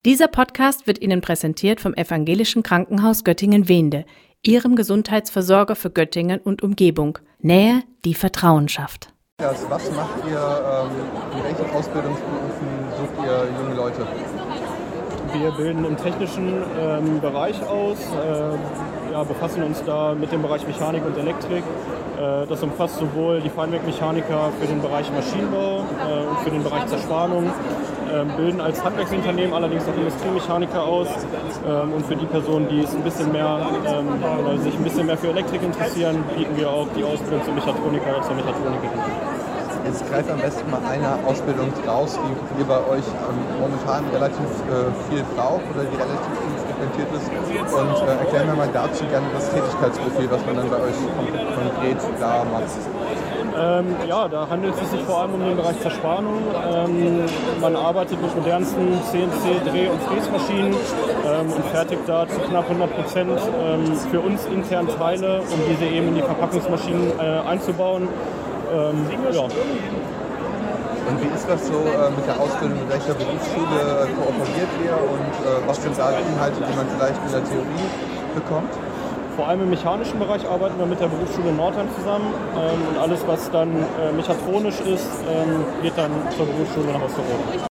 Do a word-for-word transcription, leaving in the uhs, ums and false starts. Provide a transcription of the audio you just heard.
Dieser Podcast wird Ihnen präsentiert vom Evangelischen Krankenhaus Göttingen-Wehnde, Ihrem Gesundheitsversorger für Göttingen und Umgebung. Nähe, die Vertrauen schafft. Also was macht ihr, ähm, in welchen Ausbildungsberufen sucht ihr junge Leute? Wir bilden im technischen ähm, Bereich aus, äh, ja, befassen uns da mit dem Bereich Mechanik und Elektrik. Äh, das umfasst sowohl die Feinwerkmechaniker für den Bereich Maschinenbau äh, und für den Bereich Zerspannung, äh, bilden als Handwerksunternehmen allerdings auch Industriemechaniker aus. Ähm, und für die Personen, die es ein bisschen mehr ähm, oder sich ein bisschen mehr für Elektrik interessieren, bieten wir auch die Ausbildung zum Mechatroniker oder zur Mechatronikerin. Jetzt greift am besten mal eine Ausbildung raus, die ihr bei euch ähm, momentan relativ äh, viel braucht oder die relativ viel frequentiert ist. Und äh, erklären wir mal dazu gerne das Tätigkeitsprofil, was man dann bei euch konkret da macht. Ähm, ja, da handelt es sich vor allem um den Bereich Zerspannung. Ähm, man arbeitet mit modernsten C N C-Dreh- und Fräsmaschinen ähm, und fertigt da zu knapp hundert Prozent ähm, für uns intern Teile, um diese eben in die Verpackungsmaschinen äh, einzubauen. Ähm, ja. Und wie ist das so äh, mit der Ausbildung, mit welcher Berufsschule äh, kooperiert ihr und äh, was sind da die Inhalte, die man vielleicht in der Theorie bekommt? Vor allem im mechanischen Bereich arbeiten wir mit der Berufsschule Nordheim zusammen ähm, und alles, was dann äh, mechatronisch ist, ähm, geht dann zur Berufsschule nach Osterode.